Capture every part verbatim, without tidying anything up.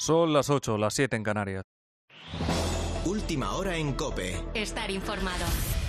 Son las ocho, las siete en Canarias. Última hora en COPE. Estar informado.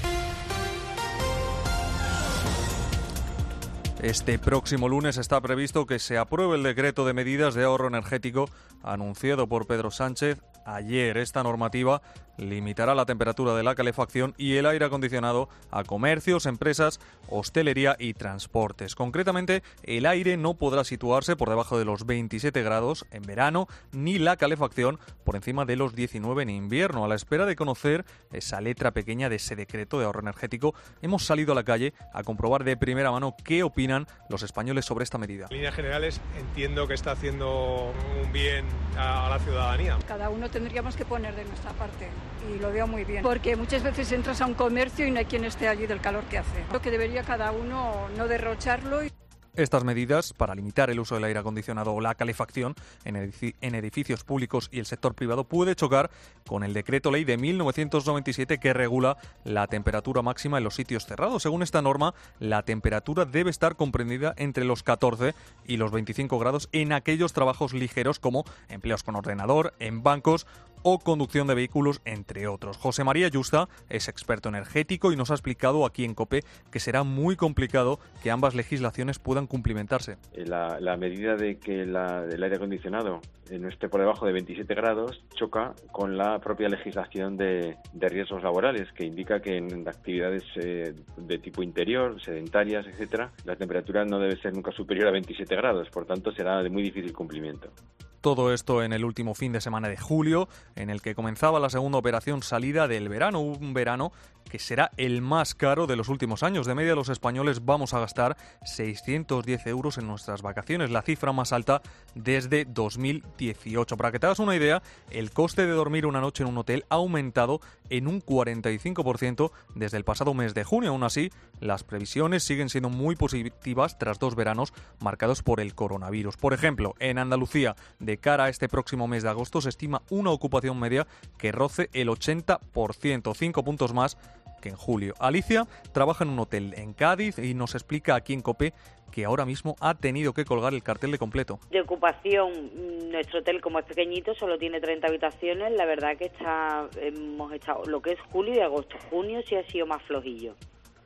Este próximo lunes está previsto que se apruebe el decreto de medidas de ahorro energético anunciado por Pedro Sánchez ayer. Esta normativa limitará la temperatura de la calefacción y el aire acondicionado a comercios, empresas, hostelería y transportes. Concretamente, el aire no podrá situarse por debajo de los veintisiete grados en verano, ni la calefacción por encima de los diecinueve en invierno. A la espera de conocer esa letra pequeña de ese decreto de ahorro energético, hemos salido a la calle a comprobar de primera mano qué opinan los españoles sobre esta medida. En líneas generales, entiendo que está haciendo un bien a la ciudadanía. Cada uno tendríamos que poner de nuestra parte y lo veo muy bien, porque muchas veces entras a un comercio y no hay quien esté allí del calor que hace. Creo que debería cada uno no derrocharlo. Y... Estas medidas, para limitar el uso del aire acondicionado o la calefacción en edificios públicos y el sector privado, puede chocar con el Decreto Ley de mil novecientos noventa y siete que regula la temperatura máxima en los sitios cerrados. Según esta norma, la temperatura debe estar comprendida entre los catorce y los veinticinco grados en aquellos trabajos ligeros como empleos con ordenador, en bancos o conducción de vehículos, entre otros. José María Yusta es experto energético y nos ha explicado aquí en COPE que será muy complicado que ambas legislaciones puedan cumplimentarse. La, la medida de que la, el aire acondicionado no esté por debajo de veintisiete grados choca con la propia legislación de, de riesgos laborales, que indica que en actividades eh, de tipo interior, sedentarias, etcétera, la temperatura no debe ser nunca superior a veintisiete grados, por tanto será de muy difícil cumplimiento. Todo esto en el último fin de semana de julio, en el que comenzaba la segunda operación salida del verano, un verano que será el más caro de los últimos años. De media, los españoles vamos a gastar seiscientos diez euros en nuestras vacaciones, la cifra más alta desde dos mil dieciocho. Para que te hagas una idea, el coste de dormir una noche en un hotel ha aumentado en un cuarenta y cinco por ciento desde el pasado mes de junio. Aún así, las previsiones siguen siendo muy positivas tras dos veranos marcados por el coronavirus. Por ejemplo, en Andalucía, de cara a este próximo mes de agosto, se estima una ocupación media que roce el ochenta por ciento, cinco puntos más que en julio. Alicia trabaja en un hotel en Cádiz y nos explica aquí en COPE que ahora mismo ha tenido que colgar el cartel de completo. De ocupación, nuestro hotel, como es pequeñito, solo tiene treinta habitaciones. La verdad que está hemos estado lo que es julio y agosto. Junio sí ha sido más flojillo,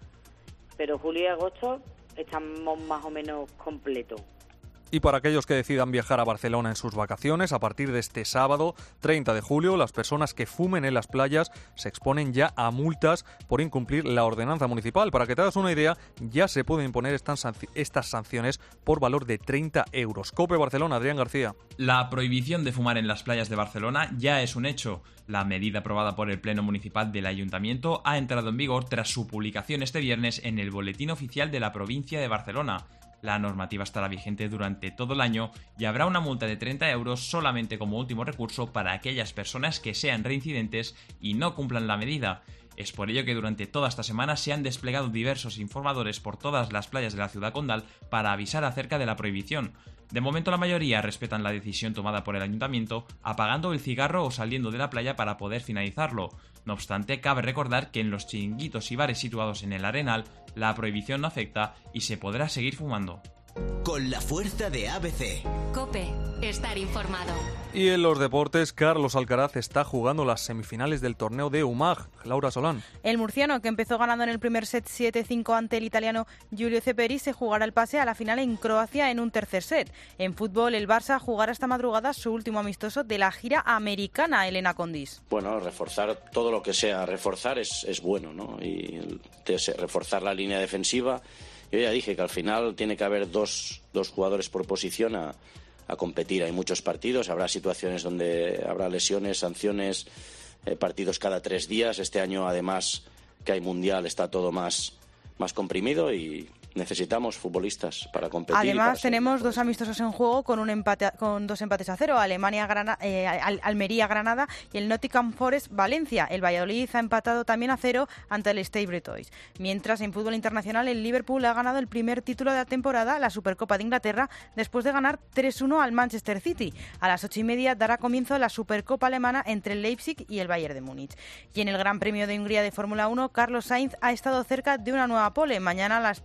pero julio y agosto estamos más o menos completos. Y para aquellos que decidan viajar a Barcelona en sus vacaciones, a partir de este sábado treinta de julio, las personas que fumen en las playas se exponen ya a multas por incumplir la ordenanza municipal. Para que te hagas una idea, ya se pueden imponer estas, sanc- estas sanciones por valor de treinta euros. COPE Barcelona, Adrián García. La prohibición de fumar en las playas de Barcelona ya es un hecho. La medida aprobada por el Pleno Municipal del Ayuntamiento ha entrado en vigor tras su publicación este viernes en el Boletín Oficial de la Provincia de Barcelona. La normativa estará vigente durante todo el año y habrá una multa de treinta euros solamente como último recurso para aquellas personas que sean reincidentes y no cumplan la medida. Es por ello que durante toda esta semana se han desplegado diversos informadores por todas las playas de la ciudad condal para avisar acerca de la prohibición. De momento la mayoría respetan la decisión tomada por el ayuntamiento, apagando el cigarro o saliendo de la playa para poder finalizarlo. No obstante, cabe recordar que en los chiringuitos y bares situados en el Arenal, la prohibición no afecta y se podrá seguir fumando. Con la fuerza de A B C. COPE. Estar informado. Y en los deportes, Carlos Alcaraz está jugando las semifinales del torneo de U M A G. Laura Solán. El murciano, que empezó ganando en el primer set siete cinco ante el italiano Giulio Ceperi, se jugará el pase a la final en Croacia en un tercer set. En fútbol, el Barça jugará esta madrugada su último amistoso de la gira americana, Elena Condis. Bueno, reforzar todo lo que sea reforzar es, es bueno, ¿no? Y reforzar la línea defensiva. Yo ya dije que al final tiene que haber dos, dos jugadores por posición a, a competir. Hay muchos partidos, habrá situaciones donde habrá lesiones, sanciones, eh, partidos cada tres días. Este año, además, que hay mundial, está todo más, más comprimido y necesitamos futbolistas para competir. Además, para tenemos dos amistosos en juego con un empate, con dos empates a cero, Alemania, Grana, eh, Al- Almería, Granada y el Nottingham Forest, Valencia. El Valladolid ha empatado también a cero ante el Stade Bretois. Mientras, en fútbol internacional, el Liverpool ha ganado el primer título de la temporada, la Supercopa de Inglaterra, después de ganar tres uno al Manchester City. A las ocho y media dará comienzo la Supercopa alemana entre el Leipzig y el Bayern de Múnich. Y en el Gran Premio de Hungría de Fórmula uno, Carlos Sainz ha estado cerca de una nueva pole. Mañana a las tres de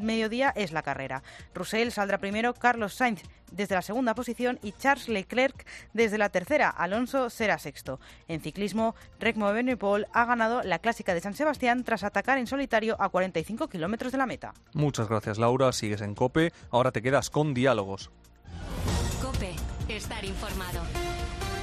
mediodía es la carrera. Russell saldrá primero, Carlos Sainz desde la segunda posición y Charles Leclerc desde la tercera. Alonso será sexto. En ciclismo, Remco Evenepoel ha ganado la Clásica de San Sebastián tras atacar en solitario a cuarenta y cinco kilómetros de la meta. Muchas gracias, Laura. Sigues en COPE. Ahora te quedas con Diálogos. COPE. Estar informado.